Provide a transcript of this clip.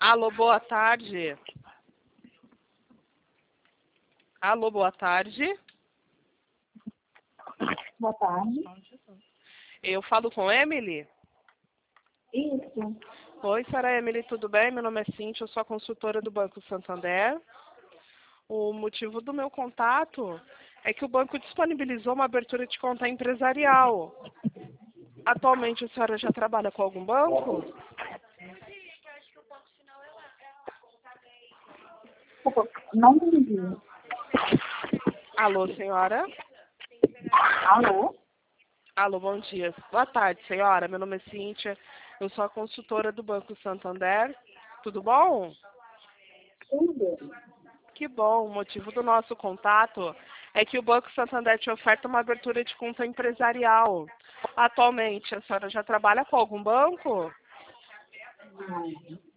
Alô, boa tarde. Alô, boa tarde. Boa tarde. Eu falo com Emily? Isso. Oi, senhora Emily, tudo bem? Meu nome é Cíntia, eu sou a consultora do Banco Santander. O motivo do meu contato é que o banco disponibilizou uma abertura de conta empresarial. Atualmente a senhora já trabalha com algum banco? Desculpa, não entendi. Alô, senhora? Alô? Alô, bom dia. Boa tarde, senhora. Meu nome é Cíntia, eu sou a consultora do Banco Santander. Tudo bom? Tudo. Que bom. O motivo do nosso contato é que o Banco Santander te oferta uma abertura de conta empresarial. Atualmente, a senhora já trabalha com algum banco? Não.